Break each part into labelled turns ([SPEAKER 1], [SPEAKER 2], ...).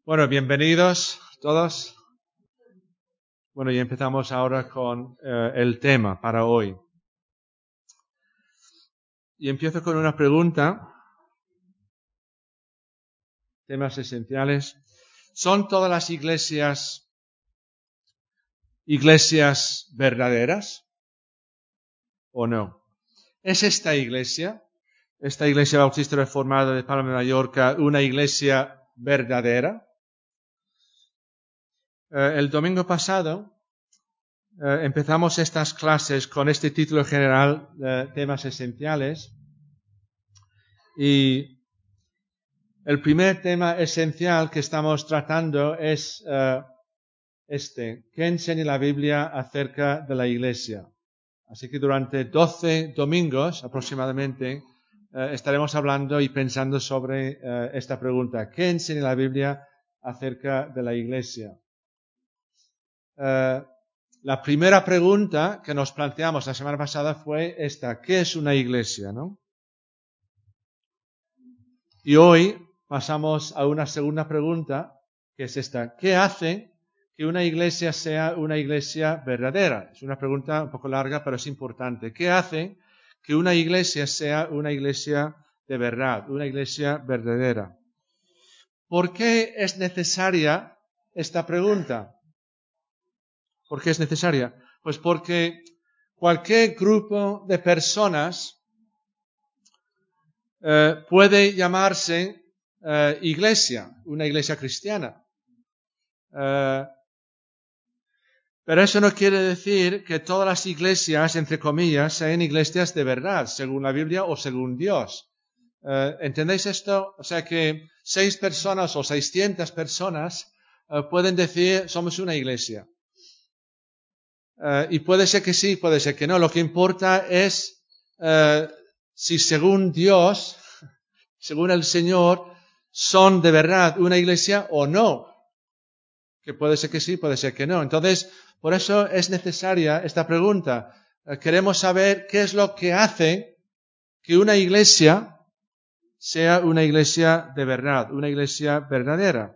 [SPEAKER 1] Bueno, bienvenidos todos. Bueno, y empezamos ahora con el tema para hoy. Y empiezo con una pregunta. Temas esenciales. ¿Son todas las iglesias verdaderas o no? ¿Es esta iglesia bautista reformada de Palma de Mallorca, una iglesia verdadera? El domingo pasado empezamos estas clases con este título general de temas esenciales. Y el primer tema esencial que estamos tratando es ¿qué enseña la Biblia acerca de la iglesia? Así que durante 12 domingos aproximadamente estaremos hablando y pensando sobre esta pregunta. ¿Qué enseña la Biblia acerca de la iglesia? La primera pregunta que nos planteamos la semana pasada fue esta: ¿qué es una iglesia, no? Y hoy pasamos a una segunda pregunta, que es esta: ¿qué hace que una iglesia sea una iglesia verdadera? Es una pregunta un poco larga, pero es importante. ¿Qué hace que una iglesia sea una iglesia de verdad, una iglesia verdadera? ¿Por qué es necesaria esta pregunta? ¿Por qué es necesaria? Pues porque cualquier grupo de personas puede llamarse iglesia, una iglesia cristiana. Pero eso no quiere decir que todas las iglesias, entre comillas, sean iglesias de verdad, según la Biblia o según Dios. ¿Entendéis esto? O sea que 6 personas o 600 personas pueden decir somos una iglesia. Y puede ser que sí, puede ser que no. Lo que importa es si según Dios, según el Señor, son de verdad una iglesia o no. Que puede ser que sí, puede ser que no. Entonces, por eso es necesaria esta pregunta. Queremos saber qué es lo que hace que una iglesia sea una iglesia de verdad, una iglesia verdadera.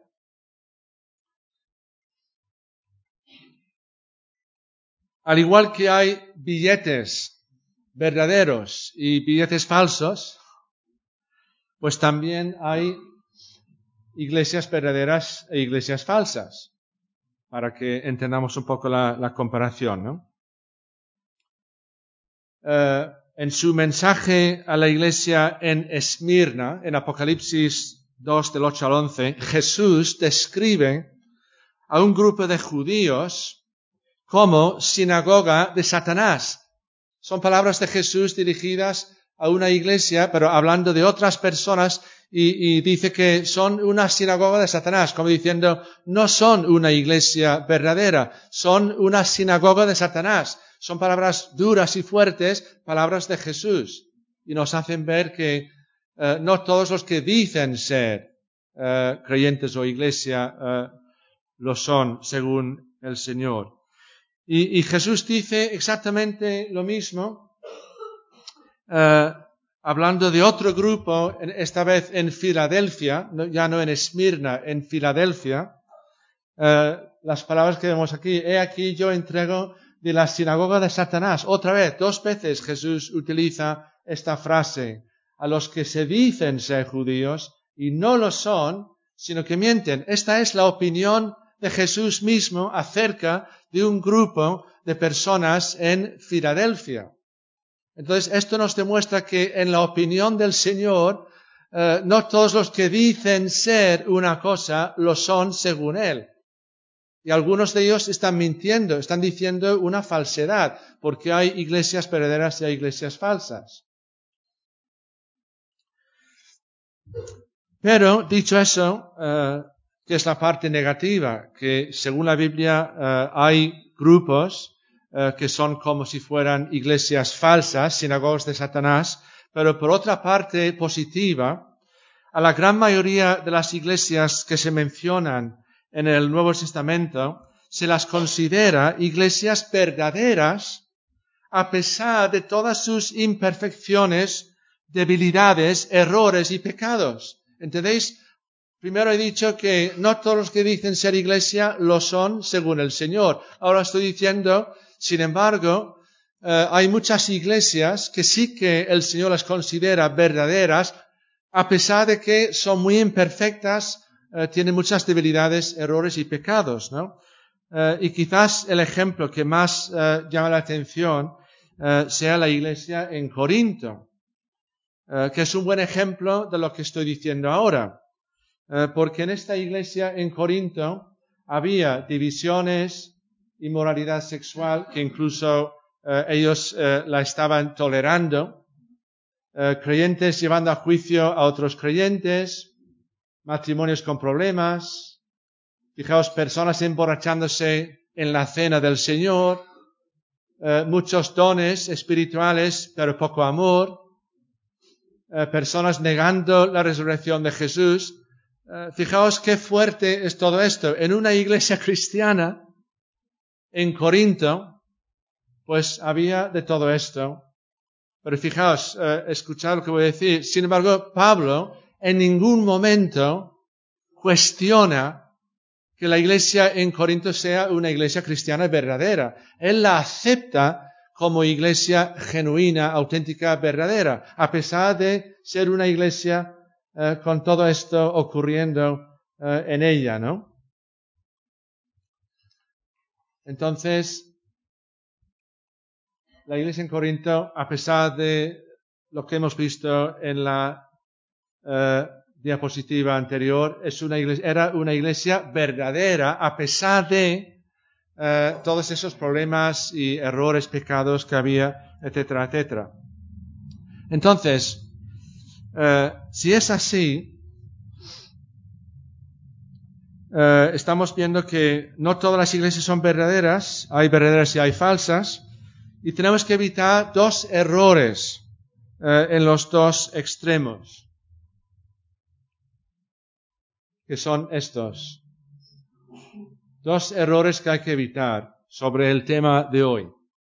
[SPEAKER 1] Al igual que hay billetes verdaderos y billetes falsos, pues también hay iglesias verdaderas e iglesias falsas, para que entendamos un poco la comparación, ¿no? En su mensaje a la iglesia en Esmirna, en Apocalipsis 2, del 8 al 11, Jesús describe a un grupo de judíos como sinagoga de Satanás. Son palabras de Jesús dirigidas a una iglesia, pero hablando de otras personas, y dice que son una sinagoga de Satanás, como diciendo, no son una iglesia verdadera, son una sinagoga de Satanás. Son palabras duras y fuertes, palabras de Jesús, y nos hacen ver que no todos los que dicen ser creyentes o iglesia lo son, según el Señor. Y Jesús dice exactamente lo mismo, hablando de otro grupo, esta vez en Filadelfia, ya no en Esmirna, en Filadelfia. Las palabras que vemos aquí: he aquí yo entrego de la sinagoga de Satanás. Otra vez, 2 veces Jesús utiliza esta frase: a los que se dicen ser judíos y no lo son, sino que mienten. Esta es la opinión de Jesús mismo acerca de un grupo de personas en Filadelfia. Entonces, esto nos demuestra que en la opinión del Señor, no todos los que dicen ser una cosa lo son según Él. Y algunos de ellos están mintiendo, están diciendo una falsedad, porque hay iglesias verdaderas y hay iglesias falsas. Pero, dicho eso, que es la parte negativa, que según la Biblia hay grupos que son como si fueran iglesias falsas, sinagogas de Satanás, pero por otra parte positiva, a la gran mayoría de las iglesias que se mencionan en el Nuevo Testamento se las considera iglesias verdaderas a pesar de todas sus imperfecciones, debilidades, errores y pecados. ¿Entendéis? primero he dicho que no todos los que dicen ser iglesia lo son según el Señor. Ahora estoy diciendo, sin embargo, hay muchas iglesias que sí que el Señor las considera verdaderas, a pesar de que son muy imperfectas, tienen muchas debilidades, errores y pecados, ¿no? Y quizás el ejemplo que más llama la atención sea la iglesia en Corinto, que es un buen ejemplo de lo que estoy diciendo ahora. Porque en esta iglesia en Corinto había divisiones, inmoralidad sexual, que incluso ellos la estaban tolerando, creyentes llevando a juicio a otros creyentes, matrimonios con problemas, fijaos, personas emborrachándose en la cena del Señor, muchos dones espirituales, pero poco amor, personas negando la resurrección de Jesús. Fijaos qué fuerte es todo esto. En una iglesia cristiana, en Corinto, pues había de todo esto. Pero fijaos, escuchad lo que voy a decir. Sin embargo, Pablo en ningún momento cuestiona que la iglesia en Corinto sea una iglesia cristiana verdadera. Él la acepta como iglesia genuina, auténtica, verdadera, a pesar de ser una iglesia con todo esto ocurriendo en ella, ¿no? Entonces, la iglesia en Corinto, a pesar de lo que hemos visto en la diapositiva anterior, era una iglesia verdadera, a pesar de todos esos problemas y errores, pecados que había, etcétera, etcétera. Entonces, si es así, estamos viendo que no todas las iglesias son verdaderas, hay verdaderas y hay falsas, y tenemos que evitar dos errores en los dos extremos, que son estos. Dos errores que hay que evitar sobre el tema de hoy.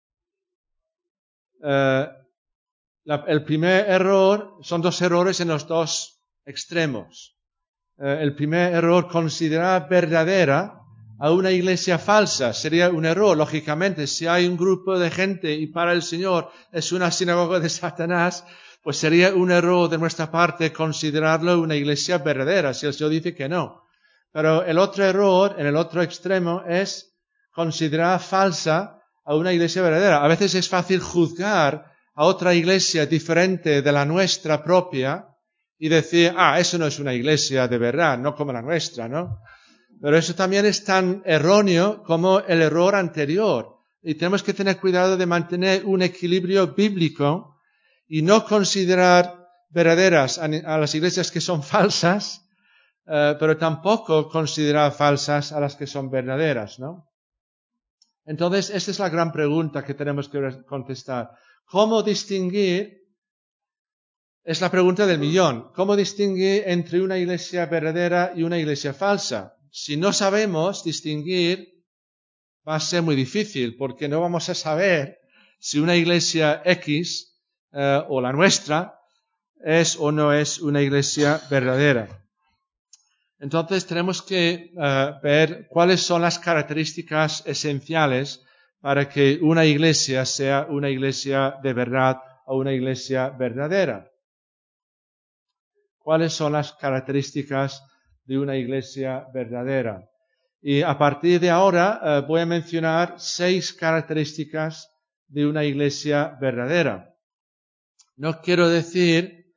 [SPEAKER 1] El primer error, son dos errores en los dos extremos. El primer error, considerar verdadera a una iglesia falsa, sería un error, lógicamente. Si hay un grupo de gente y para el Señor es una sinagoga de Satanás, pues sería un error de nuestra parte considerarlo una iglesia verdadera, si el Señor dice que no. Pero el otro error, en el otro extremo, es considerar falsa a una iglesia verdadera. A veces es fácil juzgar a otra iglesia diferente de la nuestra propia y decir, eso no es una iglesia de verdad, no como la nuestra, ¿no? Pero eso también es tan erróneo como el error anterior. Y tenemos que tener cuidado de mantener un equilibrio bíblico y no considerar verdaderas a las iglesias que son falsas, pero tampoco considerar falsas a las que son verdaderas, ¿no? Entonces, esta es la gran pregunta que tenemos que contestar. ¿Cómo distinguir? Es la pregunta del millón. ¿Cómo distinguir entre una iglesia verdadera y una iglesia falsa? Si no sabemos distinguir, va a ser muy difícil, porque no vamos a saber si una iglesia X o la nuestra es o no es una iglesia verdadera. Entonces tenemos que ver cuáles son las características esenciales para que una iglesia sea una iglesia de verdad o una iglesia verdadera. ¿Cuáles son las características de una iglesia verdadera? Y a partir de ahora voy a mencionar 6 características de una iglesia verdadera. No quiero decir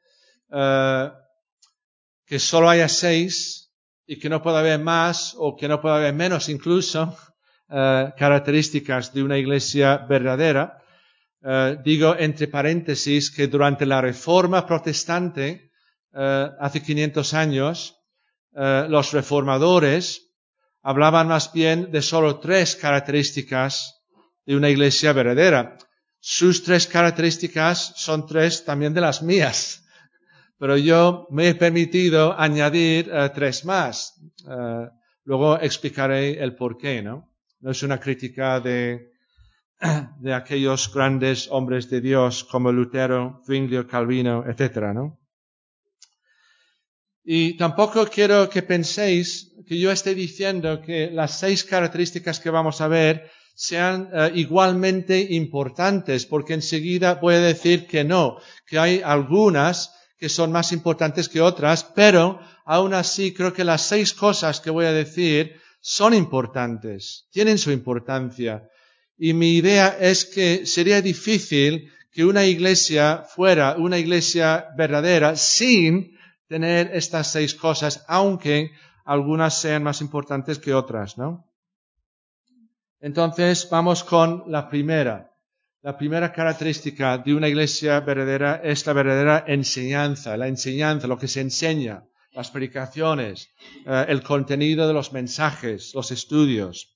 [SPEAKER 1] que solo haya 6 y que no pueda haber más o que no pueda haber menos incluso características de una iglesia verdadera. Digo entre paréntesis que durante la Reforma Protestante, hace 500 años, los reformadores hablaban más bien de solo 3 características de una iglesia verdadera. Sus 3 características son 3 también de las mías, pero yo me he permitido añadir 3 más. Luego explicaré el porqué, ¿no? No es una crítica de aquellos grandes hombres de Dios como Lutero, Zwinglio, Calvino, etcétera, ¿no? Y tampoco quiero que penséis que yo esté diciendo que las 6 características que vamos a ver sean igualmente importantes, porque enseguida voy a decir que no, que hay algunas que son más importantes que otras, pero aún así creo que las 6 cosas que voy a decir son importantes, tienen su importancia. Y mi idea es que sería difícil que una iglesia fuera una iglesia verdadera sin tener estas 6 cosas, aunque algunas sean más importantes que otras, ¿no? Entonces, vamos con la primera. La primera característica de una iglesia verdadera es la verdadera enseñanza, lo que se enseña, las predicaciones, el contenido de los mensajes, los estudios.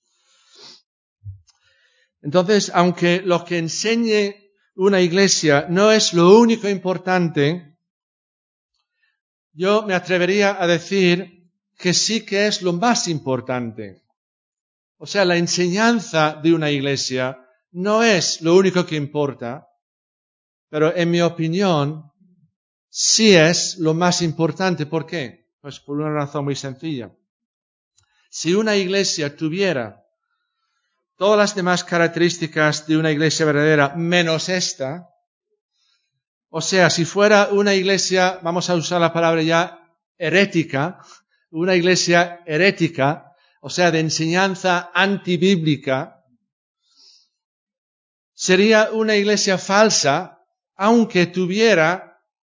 [SPEAKER 1] Entonces, aunque lo que enseñe una iglesia no es lo único importante, yo me atrevería a decir que sí que es lo más importante. O sea, la enseñanza de una iglesia no es lo único que importa, pero en mi opinión sí es lo más importante. ¿Por qué? Pues por una razón muy sencilla. Si una iglesia tuviera todas las demás características de una iglesia verdadera menos esta, o sea, si fuera una iglesia, vamos a usar la palabra ya, herética, una iglesia herética, o sea, de enseñanza antibíblica, sería una iglesia falsa, aunque tuviera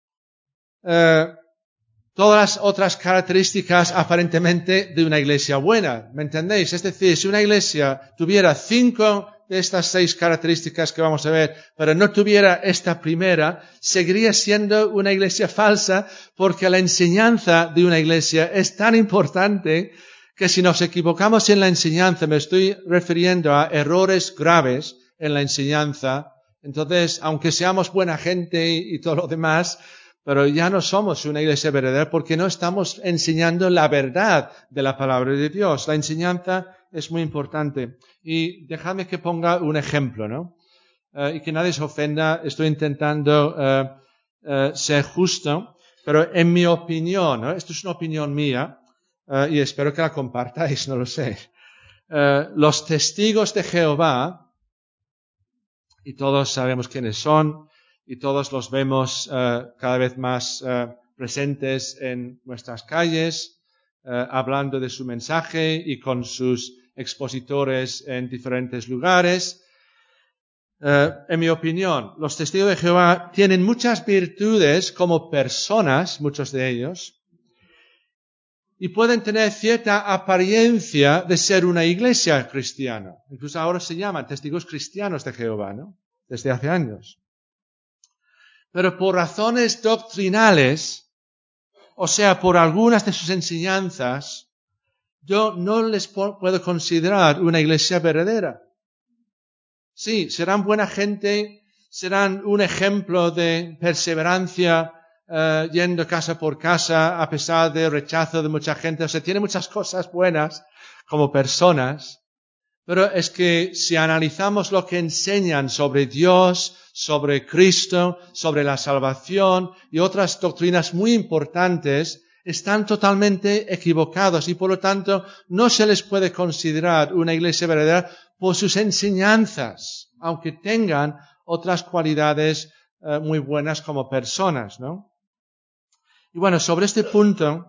[SPEAKER 1] todas las otras características aparentemente de una iglesia buena. ¿Me entendéis? Es decir, si una iglesia tuviera 5 de estas 6 características que vamos a ver, pero no tuviera esta primera, seguiría siendo una iglesia falsa, porque la enseñanza de una iglesia es tan importante que si nos equivocamos en la enseñanza, me estoy refiriendo a errores graves en la enseñanza, entonces, aunque seamos buena gente y todo lo demás, pero ya no somos una iglesia verdadera porque no estamos enseñando la verdad de la palabra de Dios. La enseñanza es muy importante. Y dejadme que ponga un ejemplo, ¿no? Y que nadie se ofenda, estoy intentando ser justo, pero en mi opinión, ¿no? Esto es una opinión mía, y espero que la compartáis, no lo sé. Los testigos de Jehová, y todos sabemos quiénes son, y todos los vemos cada vez más presentes en nuestras calles, hablando de su mensaje y con sus expositores en diferentes lugares. En mi opinión, los testigos de Jehová tienen muchas virtudes como personas, muchos de ellos, y pueden tener cierta apariencia de ser una iglesia cristiana. Incluso ahora se llaman testigos cristianos de Jehová, ¿no? Desde hace años. Pero por razones doctrinales, o sea, por algunas de sus enseñanzas, yo no les puedo considerar una iglesia verdadera. Sí, serán buena gente, serán un ejemplo de perseverancia, yendo casa por casa a pesar del rechazo de mucha gente. O sea, tiene muchas cosas buenas como personas, pero es que si analizamos lo que enseñan sobre Dios, sobre Cristo, sobre la salvación y otras doctrinas muy importantes, están totalmente equivocados y por lo tanto no se les puede considerar una iglesia verdadera por sus enseñanzas, aunque tengan otras cualidades muy buenas como personas, ¿no? Y bueno, sobre este punto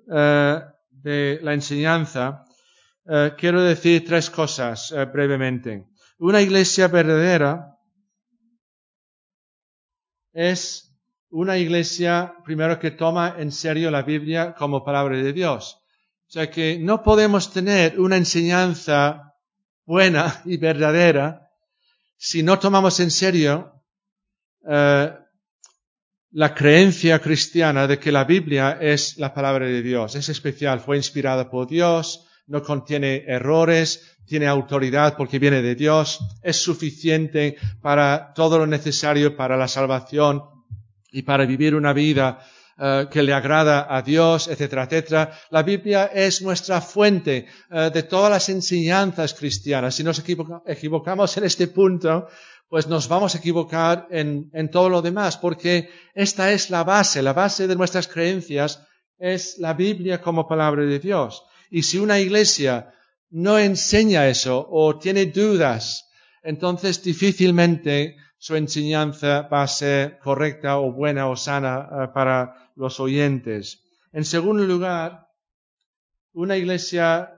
[SPEAKER 1] de la enseñanza, quiero decir 3 cosas brevemente. Una iglesia verdadera es una iglesia, primero, que toma en serio la Biblia como palabra de Dios. O sea que no podemos tener una enseñanza buena y verdadera si no tomamos en serio la creencia cristiana de que la Biblia es la palabra de Dios. Es especial, fue inspirada por Dios, no contiene errores, tiene autoridad porque viene de Dios, es suficiente para todo lo necesario para la salvación y para vivir una vida que le agrada a Dios, etcétera, etcétera. La Biblia es nuestra fuente de todas las enseñanzas cristianas. Si nos equivocamos en este punto, pues nos vamos a equivocar en todo lo demás, porque esta es la base de nuestras creencias es la Biblia como palabra de Dios. Y si una iglesia no enseña eso o tiene dudas, entonces difícilmente su enseñanza va a ser correcta o buena o sana para los oyentes. En segundo lugar, una iglesia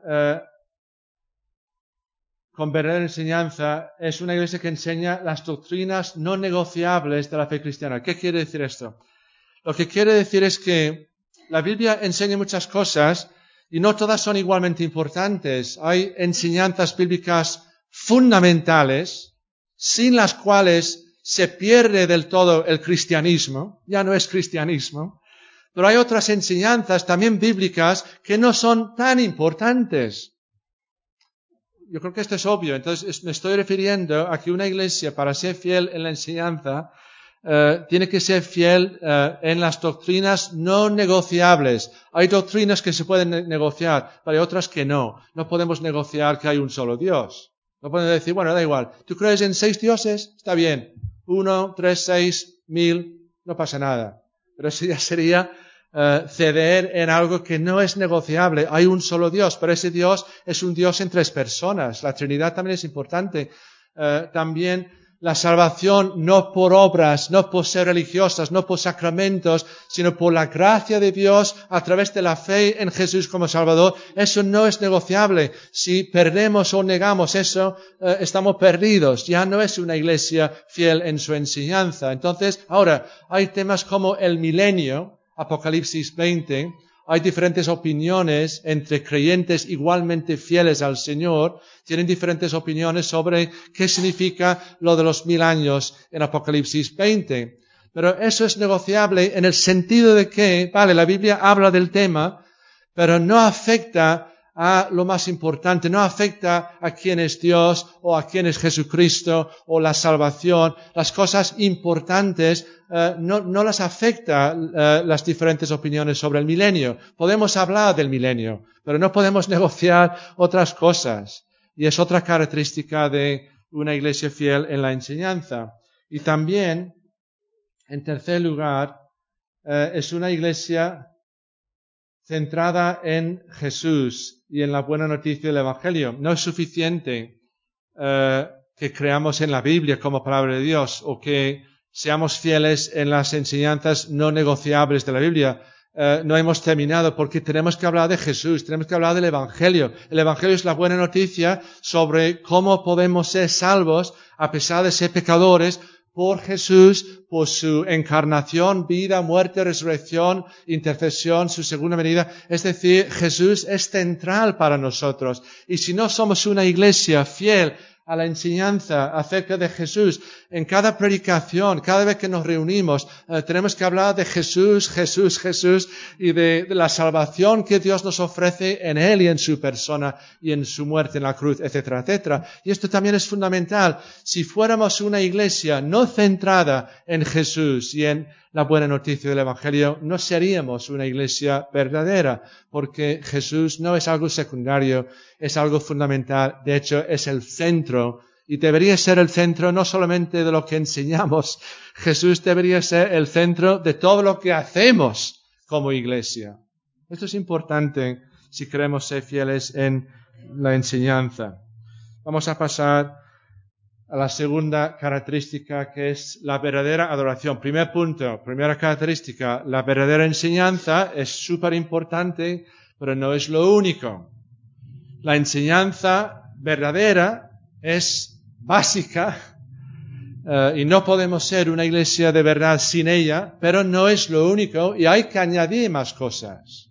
[SPEAKER 1] con verdadera enseñanza es una iglesia que enseña las doctrinas no negociables de la fe cristiana. ¿Qué quiere decir esto? Lo que quiere decir es que la Biblia enseña muchas cosas y no todas son igualmente importantes. Hay enseñanzas bíblicas fundamentales sin las cuales se pierde del todo el cristianismo. Ya no es cristianismo. Pero hay otras enseñanzas también bíblicas que no son tan importantes. Yo creo que esto es obvio. Entonces me estoy refiriendo a que una iglesia, para ser fiel en la enseñanza, tiene que ser fiel en las doctrinas no negociables. Hay doctrinas que se pueden negociar, pero hay otras que no. No podemos negociar que hay un solo Dios. No podemos decir, bueno, da igual. ¿Tú crees en 6 dioses? Está bien. 1, 3, 6, 1000, no pasa nada. Pero eso ya sería ceder en algo que no es negociable. Hay un solo Dios, pero ese Dios es un Dios en 3 personas. La Trinidad también es importante. También la salvación no por obras, no por ser religiosas, no por sacramentos, sino por la gracia de Dios a través de la fe en Jesús como Salvador. Eso no es negociable. Si perdemos o negamos eso, estamos perdidos. Ya no es una iglesia fiel en su enseñanza. Entonces, ahora, hay temas como el milenio, Apocalipsis 20, hay diferentes opiniones entre creyentes igualmente fieles al Señor, tienen diferentes opiniones sobre qué significa lo de los 1000 años en Apocalipsis 20. Pero eso es negociable en el sentido de que, vale, la Biblia habla del tema, pero no afecta a lo más importante, no afecta a quién es Dios o a quién es Jesucristo o la salvación. Las cosas importantes no las afecta las diferentes opiniones sobre el milenio. Podemos hablar del milenio, pero no podemos negociar otras cosas. Y es otra característica de una iglesia fiel en la enseñanza. Y también, en tercer lugar, es una iglesia centrada en Jesús y en la buena noticia del Evangelio. No es suficiente que creamos en la Biblia como palabra de Dios o que seamos fieles en las enseñanzas no negociables de la Biblia. No hemos terminado porque tenemos que hablar de Jesús, tenemos que hablar del Evangelio. El Evangelio es la buena noticia sobre cómo podemos ser salvos a pesar de ser pecadores por Jesús, por su encarnación, vida, muerte, resurrección, intercesión, su segunda venida. Es decir, Jesús es central para nosotros. Y si no somos una iglesia fiel a la enseñanza acerca de Jesús, en cada predicación, cada vez que nos reunimos, tenemos que hablar de Jesús, Jesús, Jesús y de la salvación que Dios nos ofrece en Él y en su persona y en su muerte en la cruz, etcétera, etcétera. Y esto también es fundamental. Si fuéramos una iglesia no centrada en Jesús y en la buena noticia del Evangelio, no seríamos una iglesia verdadera, porque Jesús no es algo secundario, es algo fundamental. De hecho, es el centro y debería ser el centro no solamente de lo que enseñamos. Jesús debería ser el centro de todo lo que hacemos como iglesia. Esto es importante si queremos ser fieles en la enseñanza. Vamos a pasar a la segunda característica, que es la verdadera adoración. Primer punto, primera característica, la verdadera enseñanza es súper importante, pero no es lo único. La enseñanza verdadera es básica y no podemos ser una iglesia de verdad sin ella, pero no es lo único y hay que añadir más cosas.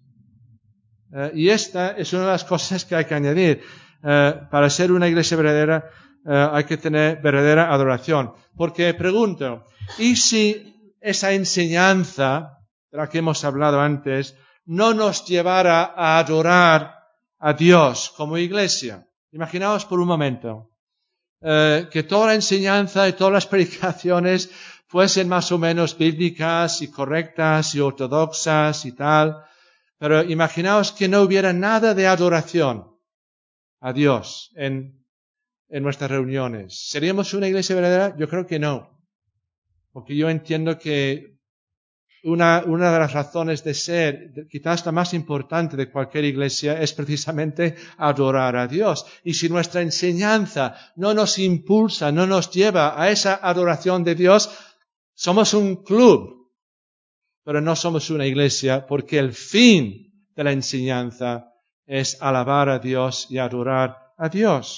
[SPEAKER 1] Y esta es una de las cosas que hay que añadir. Para ser una iglesia verdadera hay que tener verdadera adoración. Porque pregunto, ¿y si esa enseñanza de la que hemos hablado antes no nos llevara a adorar a Dios como iglesia? Imaginaos por un momento que toda la enseñanza y todas las predicaciones fuesen más o menos bíblicas y correctas y ortodoxas y tal, pero imaginaos que no hubiera nada de adoración a Dios en nuestras reuniones. ¿Seríamos una iglesia verdadera? Yo creo que no, porque yo entiendo que una de las razones de ser, quizás la más importante de cualquier iglesia, es precisamente adorar a Dios. Y si nuestra enseñanza no nos impulsa, no nos lleva a esa adoración de Dios, somos un club, pero no somos una iglesia, porque el fin de la enseñanza es alabar a Dios y adorar a Dios.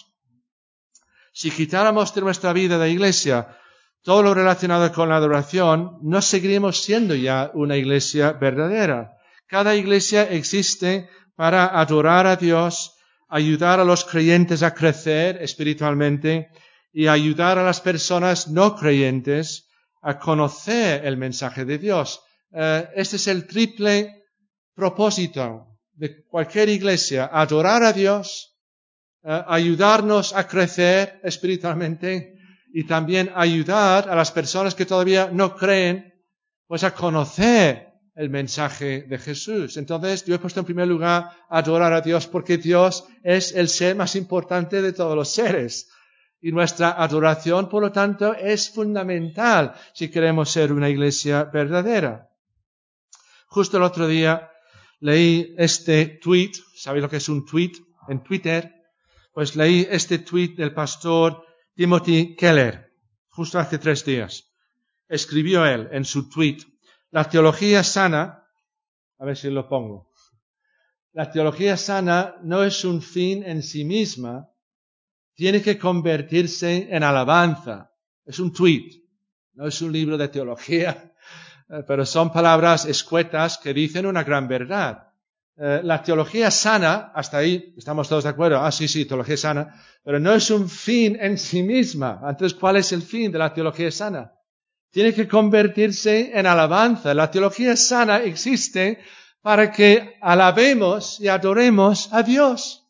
[SPEAKER 1] Si quitáramos de nuestra vida de iglesia todo lo relacionado con la adoración, no seguiríamos siendo ya una iglesia verdadera. Cada iglesia existe para adorar a Dios, ayudar a los creyentes a crecer espiritualmente y ayudar a las personas no creyentes a conocer el mensaje de Dios. Este es el triple propósito de cualquier iglesia: adorar a Dios, ayudarnos a crecer espiritualmente y también ayudar a las personas que todavía no creen, pues a conocer el mensaje de Jesús. Entonces, yo he puesto en primer lugar adorar a Dios porque Dios es el ser más importante de todos los seres. Y nuestra adoración, por lo tanto, es fundamental si queremos ser una iglesia verdadera. Justo el otro día leí este tweet. ¿Sabéis lo que es un tweet? En Twitter. Pues leí este tweet del pastor Timothy Keller, justo hace 3 días. Escribió él en su tweet: la teología sana, a ver si lo pongo, la teología sana no es un fin en sí misma, tiene que convertirse en alabanza. Es un tweet, no es un libro de teología, pero son palabras escuetas que dicen una gran verdad. La teología sana, hasta ahí estamos todos de acuerdo, sí, teología sana, pero no es un fin en sí misma. Entonces, ¿cuál es el fin de la teología sana? Tiene que convertirse en alabanza. La teología sana existe para que alabemos y adoremos a Dios.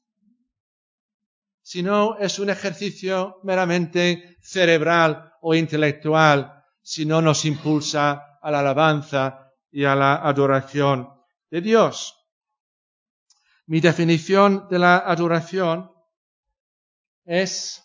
[SPEAKER 1] Si no, es un ejercicio meramente cerebral o intelectual, si no nos impulsa a la alabanza y a la adoración de Dios. Mi definición de la adoración es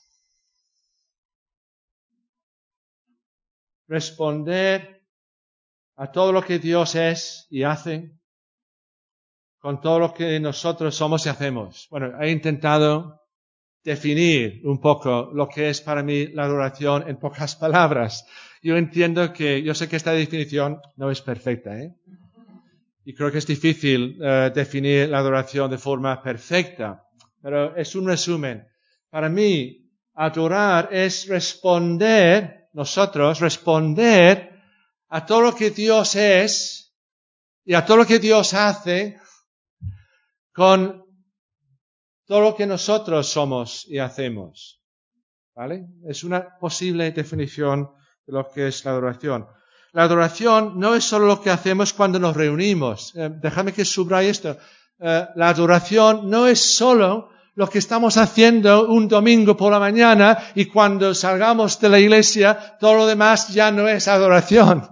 [SPEAKER 1] responder a todo lo que Dios es y hace con todo lo que nosotros somos y hacemos. Bueno, he intentado definir un poco lo que es para mí la adoración en pocas palabras. Yo sé que esta definición no es perfecta, y creo que es difícil definir la adoración de forma perfecta, pero es un resumen. Para mí, adorar es responder a todo lo que Dios es y a todo lo que Dios hace con todo lo que nosotros somos y hacemos. ¿Vale? Es una posible definición de lo que es la adoración. La adoración no es solo lo que hacemos cuando nos reunimos. Déjame que subraye esto. La adoración no es solo lo que estamos haciendo un domingo por la mañana y cuando salgamos de la iglesia, todo lo demás ya no es adoración.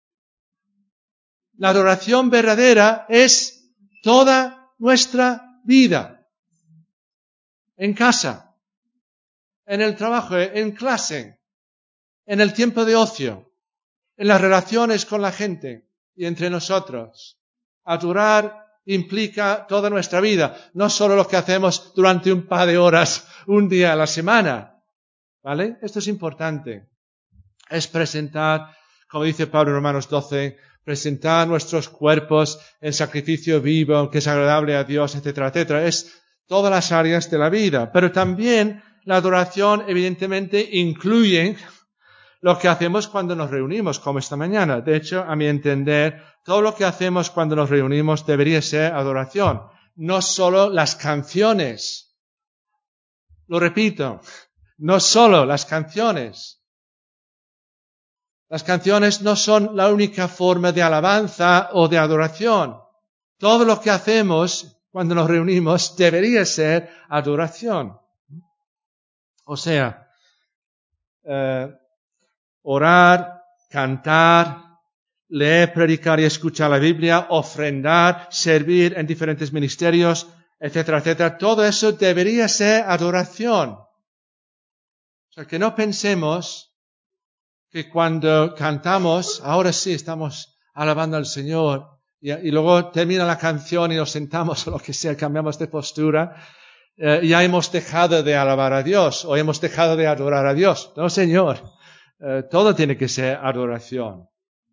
[SPEAKER 1] La adoración verdadera es toda nuestra vida. En casa, en el trabajo, en clase, en el tiempo de ocio, en las relaciones con la gente y entre nosotros. Adorar implica toda nuestra vida, no solo lo que hacemos durante un par de horas, un día a la semana. ¿Vale? Esto es importante. Es presentar, como dice Pablo en Romanos 12, presentar nuestros cuerpos en sacrificio vivo, que es agradable a Dios, etcétera, etcétera. Es todas las áreas de la vida. Pero también la adoración, evidentemente, incluye lo que hacemos cuando nos reunimos, como esta mañana. De hecho, a mi entender, todo lo que hacemos cuando nos reunimos debería ser adoración. No solo las canciones. Lo repito, no solo las canciones. Las canciones no son la única forma de alabanza o de adoración. Todo lo que hacemos cuando nos reunimos debería ser adoración. O sea, orar, cantar, leer, predicar y escuchar la Biblia, ofrendar, servir en diferentes ministerios, etcétera, etcétera. Todo eso debería ser adoración. O sea, que no pensemos que cuando cantamos, ahora sí estamos alabando al Señor, y luego termina la canción y nos sentamos o lo que sea, cambiamos de postura, ya hemos dejado de alabar a Dios o hemos dejado de adorar a Dios. No, Señor, todo tiene que ser adoración.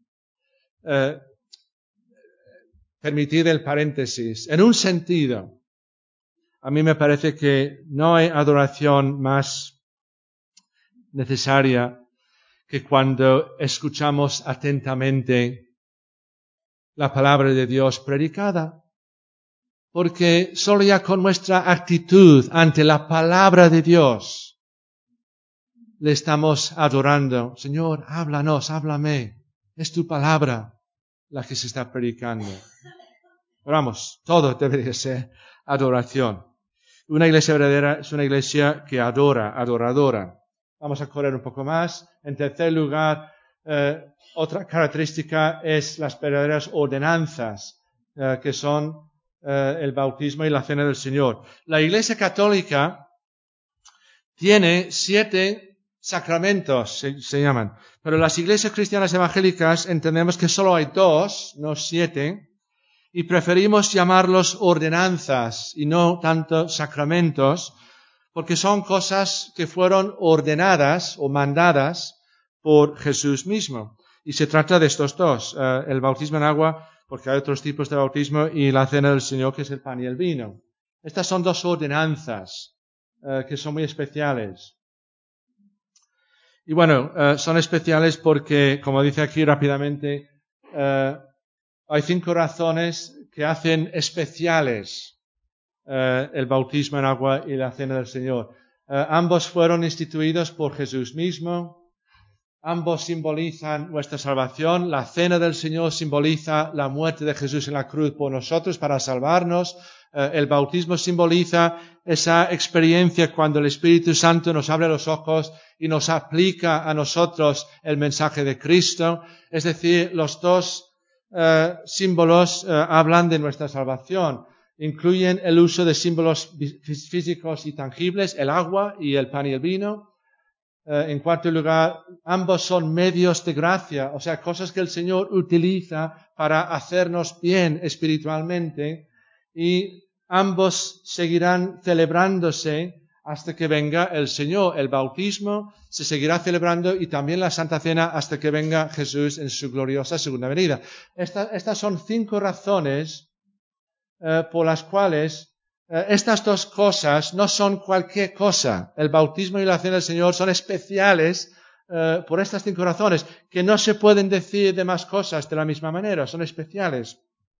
[SPEAKER 1] Permitid el paréntesis. En un sentido, a mí me parece que no hay adoración más necesaria que cuando escuchamos atentamente la palabra de Dios predicada. Porque solo ya con nuestra actitud ante la palabra de Dios le estamos adorando. Señor, háblanos, háblame. Es tu palabra la que se está predicando. Pero vamos, todo debería ser adoración. Una iglesia verdadera es una iglesia que adora, adoradora. Vamos a correr un poco más. En tercer lugar, otra característica es las verdaderas ordenanzas, que son el bautismo y la cena del Señor. La Iglesia Católica tiene 7 sacramentos, se llaman. Pero las iglesias cristianas evangélicas entendemos que solo hay 2, no 7. Y preferimos llamarlos ordenanzas y no tanto sacramentos, porque son cosas que fueron ordenadas o mandadas por Jesús mismo. Y se trata de estos 2, el bautismo en agua, porque hay otros tipos de bautismo, y la cena del Señor, que es el pan y el vino. Estas son 2 ordenanzas que son muy especiales. Y bueno, son especiales porque, como dice aquí rápidamente, hay 5 razones que hacen especiales el bautismo en agua y la cena del Señor. Ambos fueron instituidos por Jesús mismo. Ambos simbolizan nuestra salvación. La cena del Señor simboliza la muerte de Jesús en la cruz por nosotros para salvarnos. El bautismo simboliza esa experiencia cuando el Espíritu Santo nos abre los ojos y nos aplica a nosotros el mensaje de Cristo. Es decir, los 2 símbolos hablan de nuestra salvación. Incluyen el uso de símbolos físicos y tangibles, el agua y el pan y el vino. En cuarto lugar, ambos son medios de gracia, o sea, cosas que el Señor utiliza para hacernos bien espiritualmente, y ambos seguirán celebrándose hasta que venga el Señor. El bautismo se seguirá celebrando y también la Santa Cena hasta que venga Jesús en su gloriosa segunda venida. Estas son 5 razones por las cuales estas 2 cosas no son cualquier cosa. El bautismo y la cena del Señor son especiales por estas 5 razones, que no se pueden decir de más cosas de la misma manera, son especiales.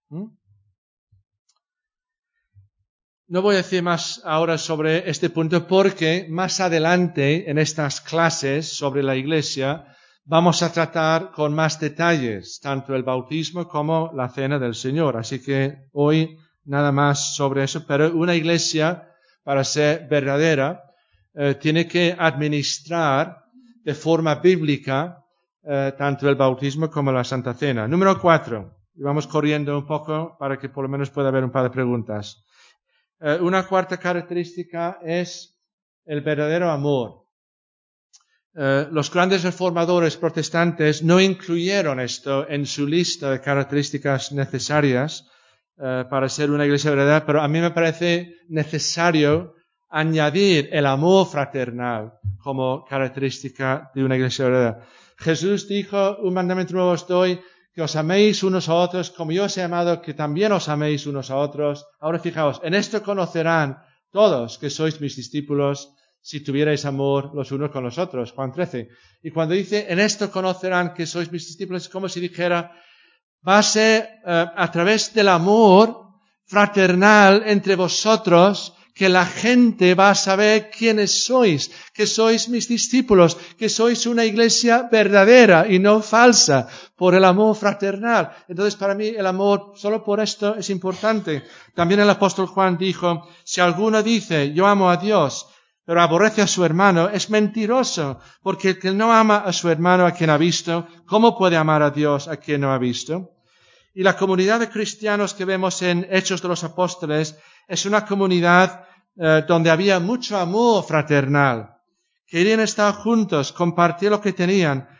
[SPEAKER 1] No voy a decir más ahora sobre este punto porque más adelante en estas clases sobre la Iglesia vamos a tratar con más detalles tanto el bautismo como la cena del Señor. Así que hoy nada más sobre eso, pero una iglesia, para ser verdadera, tiene que administrar de forma bíblica tanto el bautismo como la Santa Cena. Número 4. Y vamos corriendo un poco para que por lo menos pueda haber un par de preguntas. Una cuarta característica es el verdadero amor. Los grandes reformadores protestantes no incluyeron esto en su lista de características necesarias para ser una iglesia verdadera, pero a mí me parece necesario añadir el amor fraternal como característica de una iglesia verdadera. Jesús dijo, un mandamiento nuevo os doy, que os améis unos a otros, como yo os he amado, que también os améis unos a otros. Ahora fijaos, en esto conocerán todos que sois mis discípulos, si tuvierais amor los unos con los otros. Juan 13. Y cuando dice, en esto conocerán que sois mis discípulos, es como si dijera, va a ser a través del amor fraternal entre vosotros que la gente va a saber quiénes sois, que sois mis discípulos, que sois una iglesia verdadera y no falsa, por el amor fraternal. Entonces, para mí, el amor, solo por esto, es importante. También el apóstol Juan dijo, si alguno dice, yo amo a Dios, pero aborrece a su hermano, es mentiroso, porque el que no ama a su hermano a quien ha visto, ¿cómo puede amar a Dios a quien no ha visto? Y la comunidad de cristianos que vemos en Hechos de los Apóstoles es una comunidad donde había mucho amor fraternal. Querían estar juntos, compartir lo que tenían.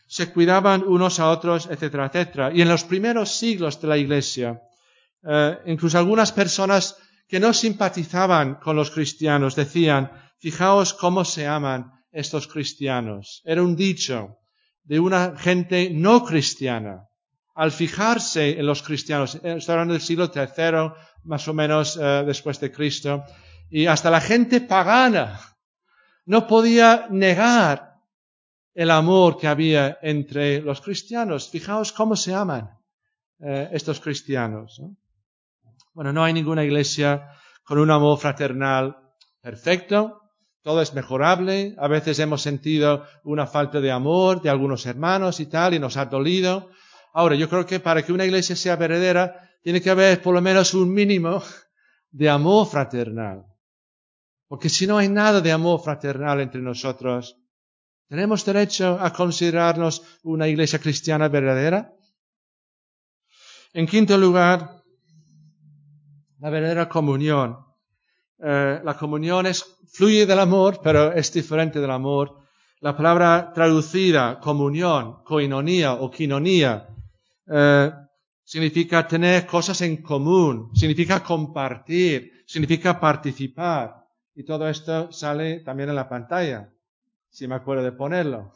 [SPEAKER 1] se cuidaban unos a otros, etcétera, etcétera. Y en los primeros siglos de la Iglesia, incluso algunas personas que no simpatizaban con los cristianos decían, fijaos cómo se aman estos cristianos. Era un dicho de una gente no cristiana. Al fijarse en los cristianos, estoy hablando del siglo III, más o menos después de Cristo, y hasta la gente pagana no podía negar el amor que había entre los cristianos. Fijaos cómo se aman estos cristianos, ¿no? Bueno, no hay ninguna iglesia con un amor fraternal perfecto. Todo es mejorable. A veces hemos sentido una falta de amor de algunos hermanos y tal, y nos ha dolido. Ahora, yo creo que para que una iglesia sea verdadera, tiene que haber por lo menos un mínimo de amor fraternal. Porque si no hay nada de amor fraternal entre nosotros, ¿tenemos derecho a considerarnos una iglesia cristiana verdadera? En quinto lugar, la verdadera comunión. La comunión fluye del amor, pero es diferente del amor. La palabra traducida, comunión, koinonía o quinonía, significa tener cosas en común, significa compartir, significa participar. Y todo esto sale también en la pantalla, si me acuerdo de ponerlo.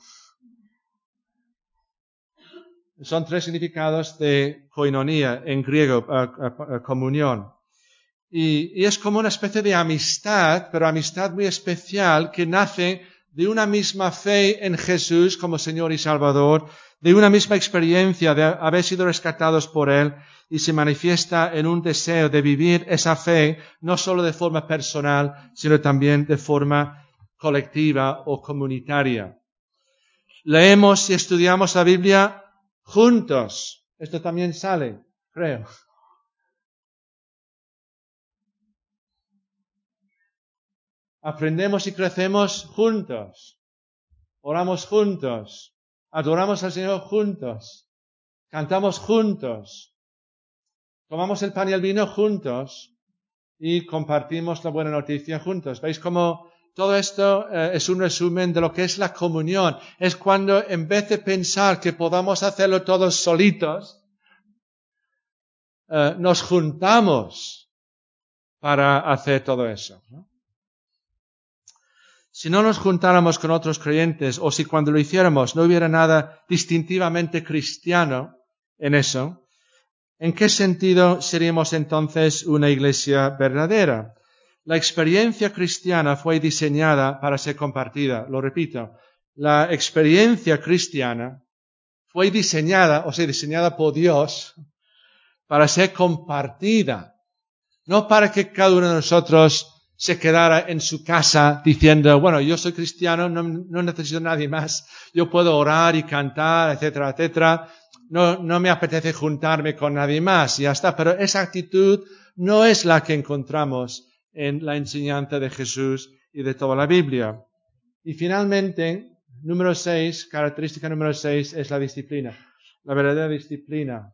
[SPEAKER 1] Son 3 significados de koinonía en griego, comunión. Y es como una especie de amistad, pero amistad muy especial que nace de una misma fe en Jesús como Señor y Salvador, de una misma experiencia de haber sido rescatados por Él y se manifiesta en un deseo de vivir esa fe no solo de forma personal, sino también de forma colectiva o comunitaria. Leemos y estudiamos la Biblia juntos. Esto también sale, creo. Aprendemos y crecemos juntos. Oramos juntos. Adoramos al Señor juntos. Cantamos juntos. Tomamos el pan y el vino juntos. Y compartimos la buena noticia juntos. ¿Veis cómo todo esto es un resumen de lo que es la comunión? Es cuando en vez de pensar que podamos hacerlo todos solitos, nos juntamos para hacer todo eso, ¿no? Si no nos juntáramos con otros creyentes, o si cuando lo hiciéramos no hubiera nada distintivamente cristiano en eso, ¿en qué sentido seríamos entonces una iglesia verdadera? La experiencia cristiana fue diseñada para ser compartida. Lo repito, la experiencia cristiana fue diseñada por Dios para ser compartida, no para que cada uno de nosotros se quedara en su casa diciendo, bueno, yo soy cristiano, no necesito a nadie más, yo puedo orar y cantar, etcétera, etcétera, no me apetece juntarme con nadie más, y ya está. Pero esa actitud no es la que encontramos en la enseñanza de Jesús y de toda la Biblia. Y finalmente, característica número 6 es la disciplina, la verdadera disciplina.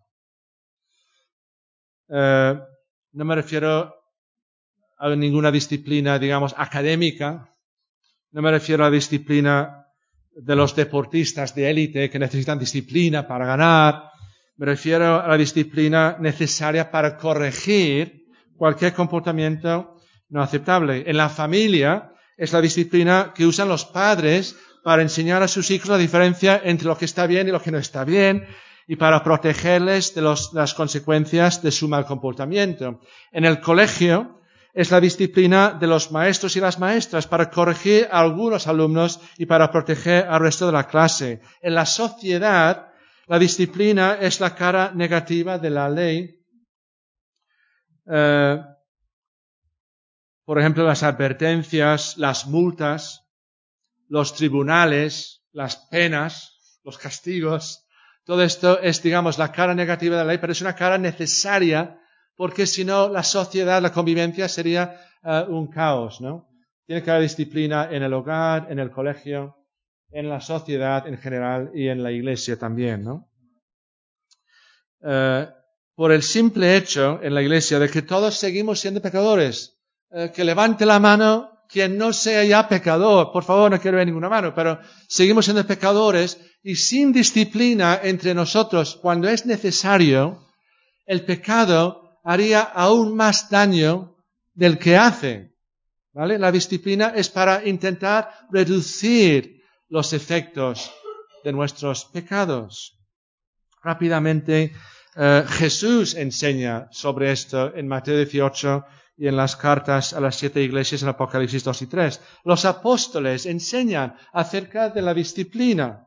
[SPEAKER 1] No me refiero a ninguna disciplina, digamos, académica. No me refiero a la disciplina de los deportistas de élite que necesitan disciplina para ganar. Me refiero a la disciplina necesaria para corregir cualquier comportamiento no aceptable. En la familia es la disciplina que usan los padres para enseñar a sus hijos la diferencia entre lo que está bien y lo que no está bien, y para protegerles de las consecuencias de su mal comportamiento. En el colegio es la disciplina de los maestros y las maestras para corregir a algunos alumnos y para proteger al resto de la clase. En la sociedad, la disciplina es la cara negativa de la ley. Por ejemplo, las advertencias, las multas, los tribunales, las penas, los castigos. Todo esto es, digamos, la cara negativa de la ley, pero es una cara necesaria, porque si no, la sociedad, la convivencia sería un caos, ¿no? Tiene que haber disciplina en el hogar, en el colegio, en la sociedad en general y en la iglesia también, ¿no? Por el simple hecho en la iglesia de que todos seguimos siendo pecadores. Que levante la mano quien no sea ya pecador, por favor, no quiero ver ninguna mano, pero seguimos siendo pecadores y sin disciplina entre nosotros, cuando es necesario, el pecado haría aún más daño del que hace. ¿Vale? La disciplina es para intentar reducir los efectos de nuestros pecados. Rápidamente, Jesús enseña sobre esto en Mateo 18 y en las cartas a las 7 iglesias en Apocalipsis 2 y 3. Los apóstoles enseñan acerca de la disciplina.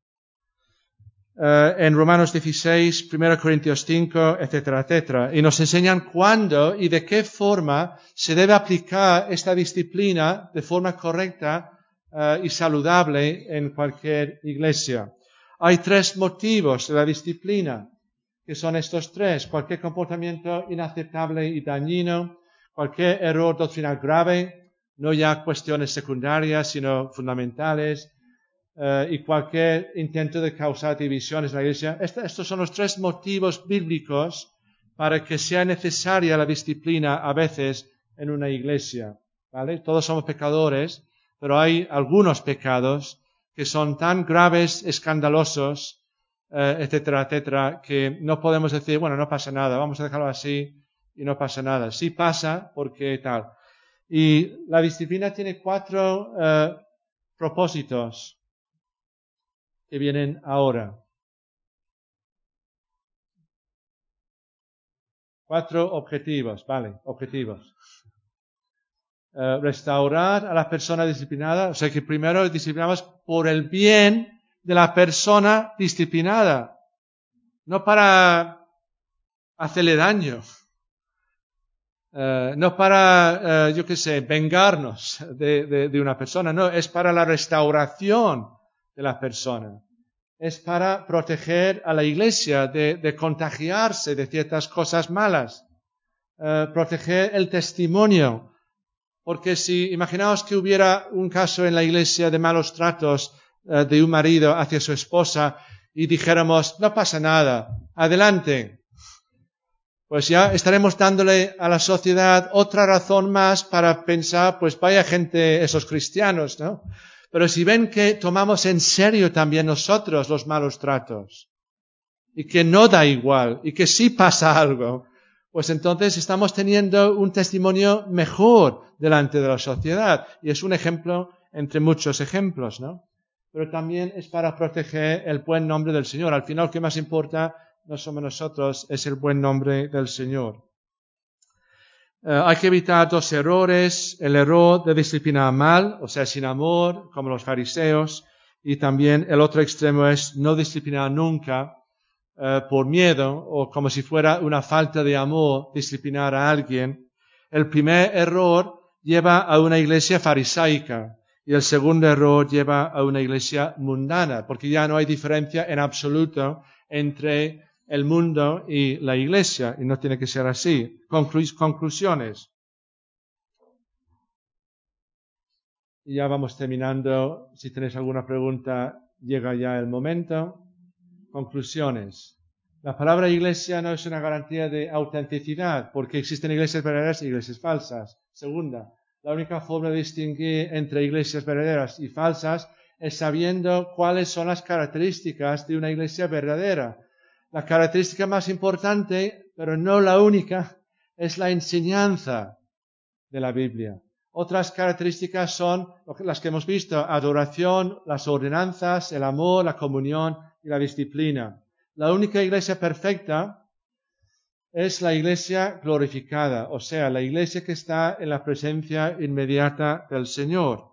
[SPEAKER 1] En Romanos 16, 1 Corintios 5, etcétera, etcétera. Y nos enseñan cuándo y de qué forma se debe aplicar esta disciplina de forma correcta y saludable en cualquier iglesia. Hay 3 motivos de la disciplina, que son estos 3. Cualquier comportamiento inaceptable y dañino, cualquier error doctrinal grave, no ya cuestiones secundarias, sino fundamentales, y cualquier intento de causar divisiones en la iglesia. Estos son los 3 motivos bíblicos para que sea necesaria la disciplina a veces en una iglesia. ¿Vale? Todos somos pecadores, pero hay algunos pecados que son tan graves, escandalosos, etcétera, etcétera, que no podemos decir, bueno, no pasa nada, vamos a dejarlo así y no pasa nada. Sí pasa porque tal. Y la disciplina tiene 4 propósitos que vienen ahora. 4 objetivos, vale, objetivos. Restaurar a la persona disciplinada, o sea que primero disciplinamos por el bien de la persona disciplinada, no para hacerle daño, no para, yo qué sé, vengarnos de una persona, no, es para la restauración de la persona. Es para proteger a la iglesia de contagiarse de ciertas cosas malas, proteger el testimonio. Porque si imaginaos que hubiera un caso en la iglesia de malos tratos de un marido hacia su esposa y dijéramos, no pasa nada, adelante, pues ya estaremos dándole a la sociedad otra razón más para pensar, pues vaya gente, esos cristianos, ¿no? Pero si ven que tomamos en serio también nosotros los malos tratos y que no da igual y que sí pasa algo, pues entonces estamos teniendo un testimonio mejor delante de la sociedad. Y es un ejemplo entre muchos ejemplos, ¿no? Pero también es para proteger el buen nombre del Señor. Al final, lo que más importa no somos nosotros, es el buen nombre del Señor. Hay que evitar 2 errores. El error de disciplinar mal, o sea, sin amor, como los fariseos. Y también el otro extremo es no disciplinar nunca, por miedo o como si fuera una falta de amor disciplinar a alguien. El primer error lleva a una iglesia farisaica y el segundo error lleva a una iglesia mundana, porque ya no hay diferencia en absoluto entre el mundo y la iglesia, y no tiene que ser así. Conclusiones. Y ya vamos terminando. Si tenéis alguna pregunta, llega ya el momento. Conclusiones. La palabra iglesia no es una garantía de autenticidad, porque existen iglesias verdaderas y iglesias falsas. Segunda, la única forma de distinguir entre iglesias verdaderas y falsas es sabiendo cuáles son las características de una iglesia verdadera. La característica más importante, pero no la única, es la enseñanza de la Biblia. Otras características son las que hemos visto: adoración, las ordenanzas, el amor, la comunión y la disciplina. La única iglesia perfecta es la iglesia glorificada, o sea, la iglesia que está en la presencia inmediata del Señor.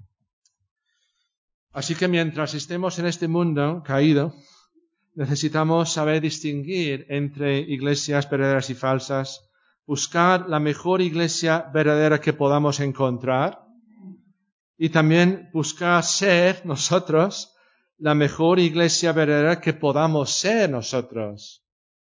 [SPEAKER 1] Así que mientras estemos en este mundo caído, necesitamos saber distinguir entre iglesias verdaderas y falsas, buscar la mejor iglesia verdadera que podamos encontrar y también buscar ser nosotros la mejor iglesia verdadera que podamos ser nosotros.